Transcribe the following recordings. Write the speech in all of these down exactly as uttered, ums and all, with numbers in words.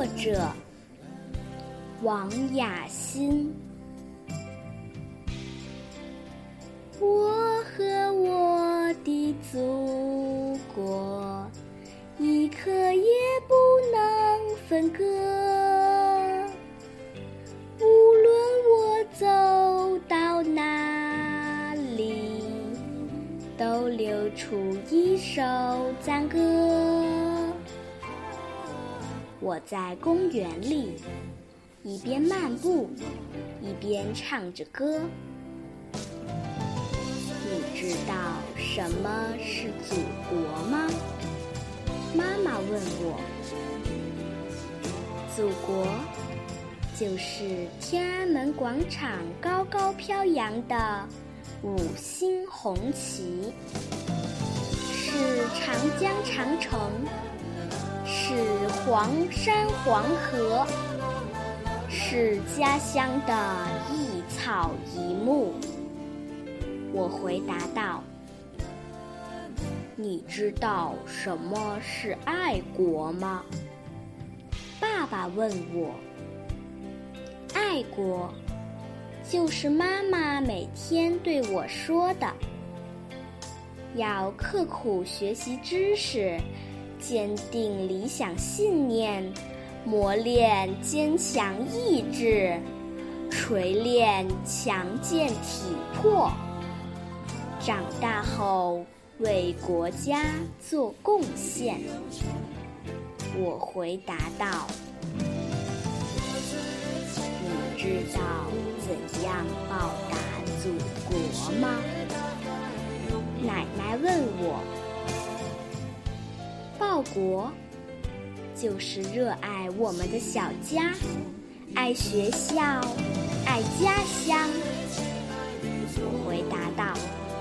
作者王雅欣。我和我的祖国，一刻也不能分割。无论我走到哪里，都流出一首赞歌。我在公园里，一边漫步，一边唱着歌。你知道什么是祖国吗？妈妈问我。祖国就是天安门广场高高飘扬的五星红旗，是长江长城，是黄山黄河，是家乡的一草一木。我回答道：你知道什么是爱国吗？爸爸问我。爱国就是妈妈每天对我说的，要刻苦学习知识，坚定理想信念，磨练坚强意志，锤炼强健体魄，长大后为国家做贡献。我回答道：你知道怎样报答祖国吗？奶奶问我。报国就是热爱我们的小家，爱学校，爱家乡。我回答道。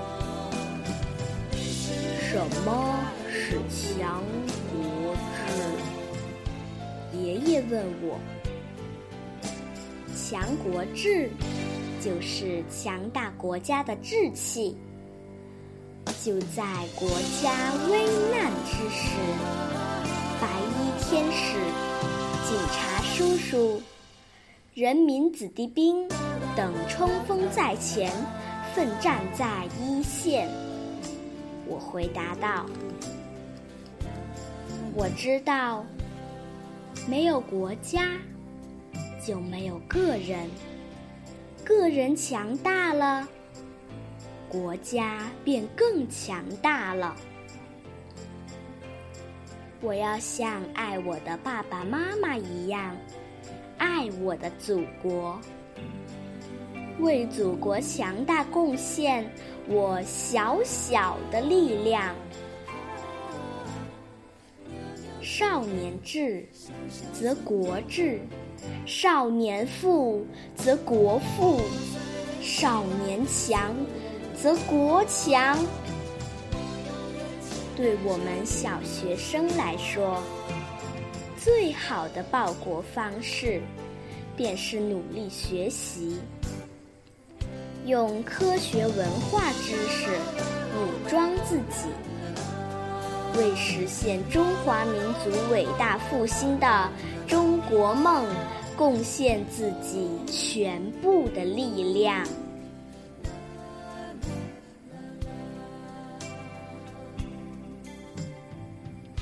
什么是强国志？爷爷问我。强国志就是强大国家的志气。就在国家危难之时，白衣天使、警察叔叔、人民子弟兵等冲锋在前，奋战在一线。我回答道：我知道，没有国家就没有个人，个人强大了，国家便更强大了。我要像爱我的爸爸妈妈一样，爱我的祖国，为祖国强大贡献我小小的力量。少年智则国智，少年富则国富，少年强则国强。对我们小学生来说，最好的报国方式便是努力学习，用科学文化知识武装自己，为实现中华民族伟大复兴的中国梦贡献自己全部的力量。